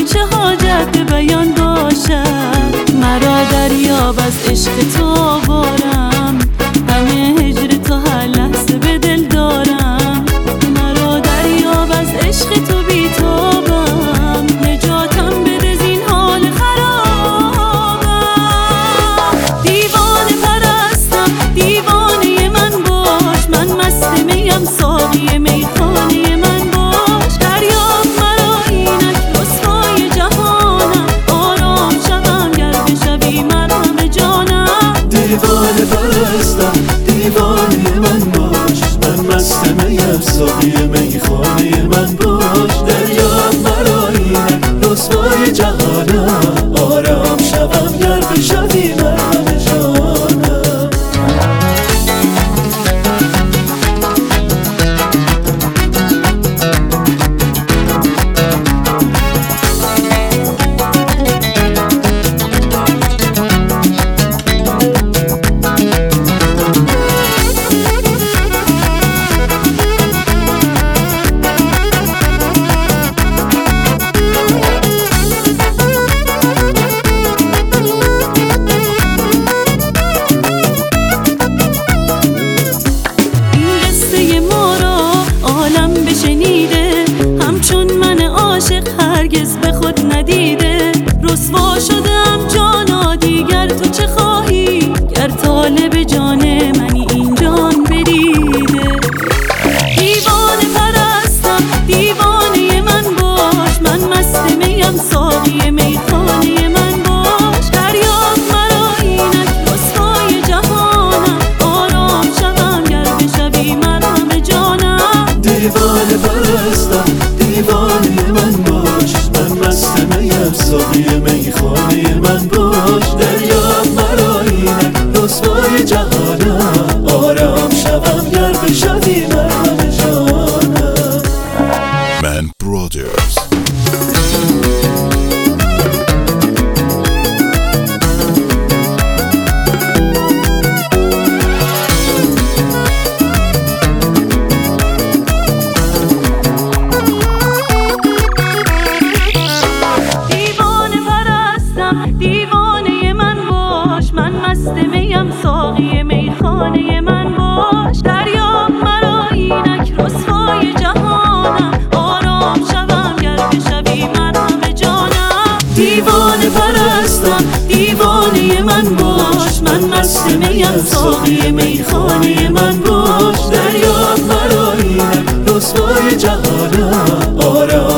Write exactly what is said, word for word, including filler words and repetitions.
کنی چه حاجت به بیان باشد. مرا دریاب از عشق تو آوارم، غم هجر تو هر لحظه به دل دارم. مرا دریاب از عشق تو بی‌تابم، نجاتم بده زین حال خرابم. دیوانه پرستم دیوانه من باش، من مست میم ساقی میخانه من باش. دریاب مرا اینک رسوای جهانم، آرام شوم گر بشوی مرهم جانم. دیوانه پرستم دیوانه من باش، من مست میم ساقی میخانه من باش. دریاب مرا اینک رسوای جهانم، آرام شوم گر بشوی مرهم جانم. هرگز به خود ندیده رسوا شدم جانا، دیگر تو چه خواهی گر طالب جان منی این جان بریده. دیوانه پرستم دیوانه من باش، من مست میم ساقی میخانه من باش. دریاب مرا اینک رسوای جهانم، آرام شوم گر بشوی مرهم جانم. دیوانه پرستم دیوانه من باش، من مست میم ساقی میخانه من باش. دریاب مرا اینک رسوای جهانم، آرام شوم گر بشوی مرهم جانم. من برادرز دیوانه من باش، من مست میم ساقی میخانه من باش. دریاب مرا اینک رسوای جهانم، آرام شوم گر بشوی مرهم جانم. دیوانه پرستم دیوانه من باش، من مست میم ساقی میخانه من باش. دریاب مرا اینک رسوای جهانم، آرام